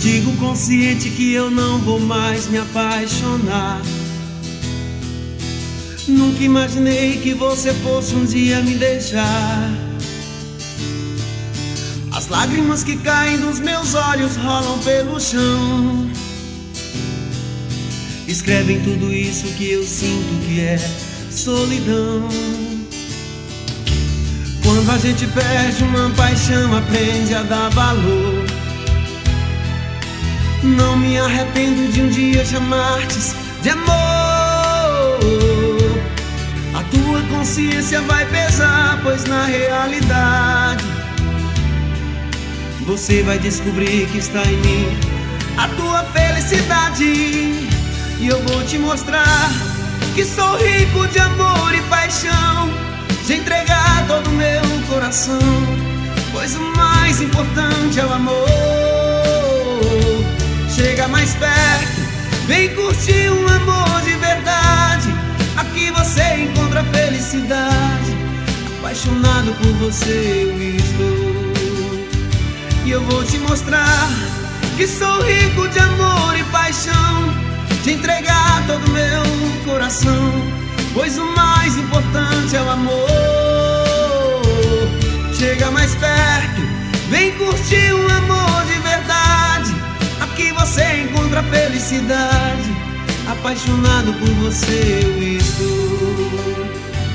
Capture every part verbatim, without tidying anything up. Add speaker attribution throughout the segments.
Speaker 1: Digo consciente que eu não vou mais me apaixonar. Nunca imaginei que você fosse um dia me deixar. As lágrimas que caem dos meus olhos rolam pelo chão, escrevem tudo isso que eu sinto que é solidão. Quando a gente perde uma paixão, aprende a dar valor. Não me arrependo de um dia chamar-te de amor. A tua consciência vai pesar, pois na realidade você vai descobrir que está em mim a tua felicidade. E eu vou te mostrar que sou rico de amor e paixão, de entregar todo o meu coração, pois o mais importante é o amor. Chega mais perto, vem curtir um amor de verdade. Aqui você encontra felicidade. Apaixonado por você eu estou. E eu vou te mostrar que sou rico de amor e paixão, de entregar todo o meu coração, pois o mais importante é o amor. Chega mais perto, vem curtir um amor de verdade. Aqui você encontra felicidade. Apaixonado por você eu estou.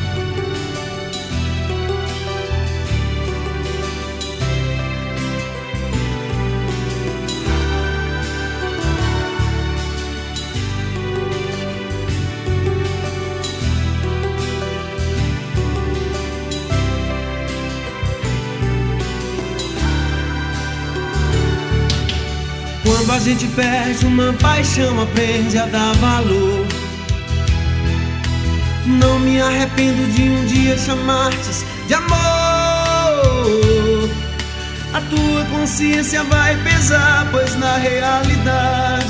Speaker 1: Quando a gente perde uma paixão, aprende a dar valor. Não me arrependo de um dia chamar-te de amor. A tua consciência vai pesar, pois na realidade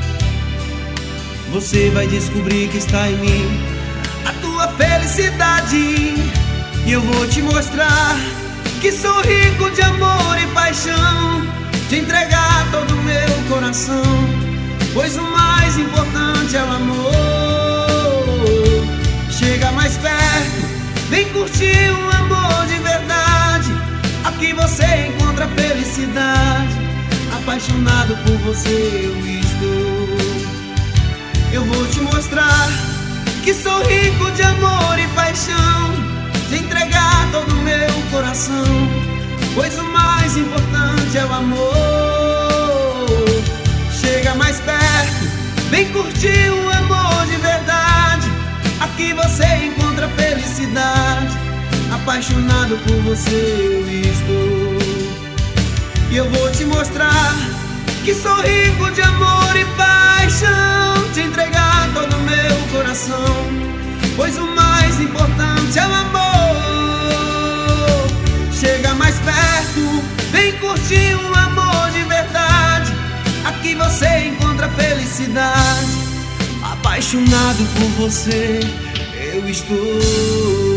Speaker 1: você vai descobrir que está em mim a tua felicidade. E eu vou te mostrar que sou rico de amor e paixão, de entregar todo o meu coração, pois o mais importante é o amor. Chega mais perto, vem curtir um amor de verdade. Aqui você encontra felicidade. Apaixonado por você eu estou. Eu vou te mostrar que sou rico de amor e paixão, de entregar todo o meu coração, pois o mais importante é o amor. Chega mais perto, vem curtir um amor de verdade. Aqui você encontra felicidade. Apaixonado por você eu estou. E eu vou te mostrar que sou rico de amor e paixão, de entregar todo o meu coração, pois o mais importante é o amor. Chega mais perto, vem curtir um amor de verdade. Aqui você encontra felicidade. Apaixonado por você eu estou.